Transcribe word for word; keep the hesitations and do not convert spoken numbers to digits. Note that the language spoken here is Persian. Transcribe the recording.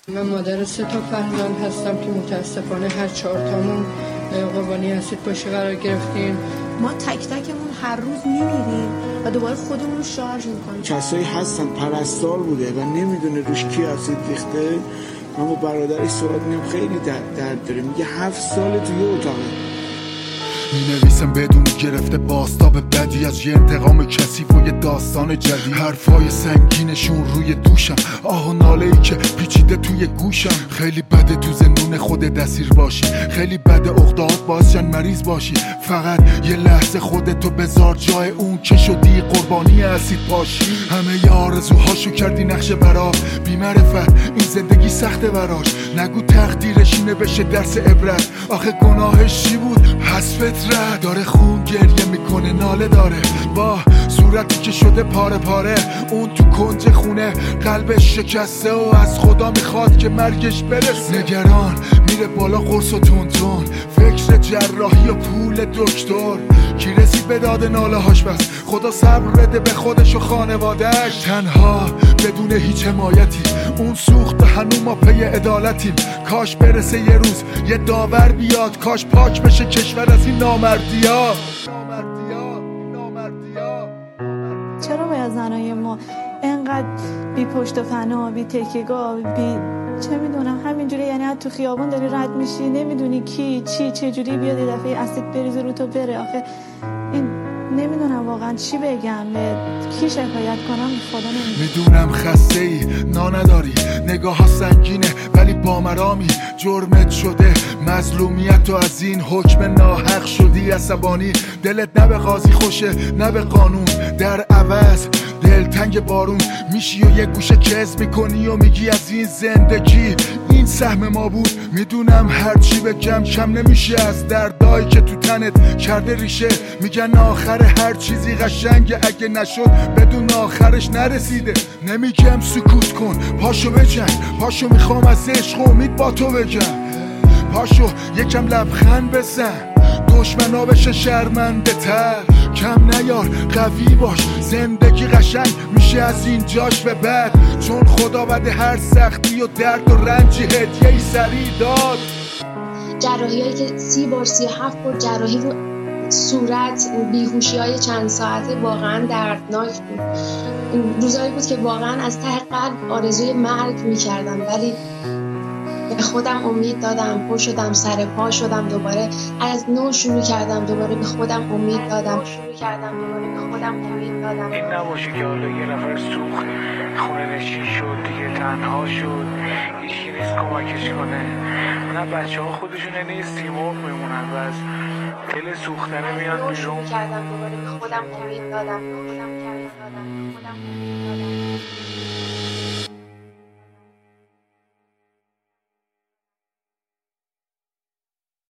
من مادر سه تا فرزند هستم که متاسفانه هر چهار تامون قربانی اسید پاشی قرار گرفتیم. ما تک تکمون هر روز میمیریم و دوباره خودمون رو شارژ میکنیم. کسایی هستن پرستار بوده و نمیدونه روش کی اسید ریخته. من با برادرش صحبت می‌کنم خیلی درد داره، میگه هفت سال توی اتاقه. می نویسم بدون گرفته باستاب بدی از یه انتقام کثیف و یه داستان جدید. حرفای سنگینشون روی دوشم، آه و ناله ای که پیچیده توی گوشم. خیلی بده تو زندون خود دسیر باشی، خیلی بده عقده‌هات باشن مریض باشی. فقط یه لحظه خودتو بذار جای اون که شدی قربانی اسید پاشی. همه ی آرزوهاشو کردی نقشه برا بی معرفت، این زندگی سخته براش. نگو تقدیرش اینه بشه درس عبرت، آخه گناهش چی بود؟ پس فطرت داره خون گریه میکنه، ناله داره با صورتی که شده پاره پاره. اون تو کنج خونه قلبش شکسته و از خدا میخواد که مرگش برسه. نگران میره بالا قرص و تون تون، فکر جراحی و پول دکتر. کی رسید به داد ناله هاش؟ بس خدا صبر بده به خودش و خانوادهش. تنها بدون هیچ حمایتی اون سوخت هنو ما پی عدالتیم. کاش برسه یه روز یه داور بیاد، کاش پاک بشه کشور از این نامردیا. نامردیا نامردیا چرا باید زنای ما انقدر بی پشت و فنا، بی تکیه‌گاه، بی چه میدونم همینجوری، یعنی حتی تو خیابون داری رد میشی نمیدونی کی چی چه جوری بیاد یه دفعه اسید بریزه رو تو بره. آخه این نمیدونم واقعا چی بگم، کی شکایت کنم خدا نمیدونم. میدونم خسته ای نا نداری، نگاه ها سنگینه ولی با مرامی. جرمت شده مظلومیت تو از این حکم ناحق شدی عصبانی. دلت نه به قاضی خوشه نه به قانون، در عوض دلتنگ بارون میشی و یه گوشه کز میکنی و میگی از این زندگی این سهم ما بود. میدونم هرچی بگم کم نمیشه از دردایی که تو تنت کرده ریشه. میگن آخر هر چیزی قشنگه، اگه نشد بدون آخرش نرسیده. نمیگم سکوت کن، پاشو بجنگ، پاشو میخوام از عشق و امید با تو بگم. پاشو یکم لبخند بزن، دشمنا بشه شرمنده تر. کم نیار قوی باش، زندگی قشنگ میشه از این جاش به بعد. چون خدا بده هر سختی و درد و رنجی هدیه ای سریع داد. جراحی هایی که سی بار سی هفت بار جراحی رو صورت، بیهوشی های چند ساعته واقعا دردناک بود. روزایی بود که واقعا از ته قلب آرزوی مرگ میکردم، ولی به خودم امید دادم، پا شدم سر پا شدم، دوباره از نو شروع کردم، دوباره به خودم امید دادم شروع کردم دوباره به خودم امید دادم. این نباشه که حالا یه نفر سوخت خونه نشین شد دیگه تنها شد، هیچی نیست کمکش کنه. نه بچه ها خودشونه نیست تیمورد میمونن و از دل سوختنه میاد بیرون. شروع کردم دوباره به خودم امید دادم به خودم امید دادم به خودم امید دادم.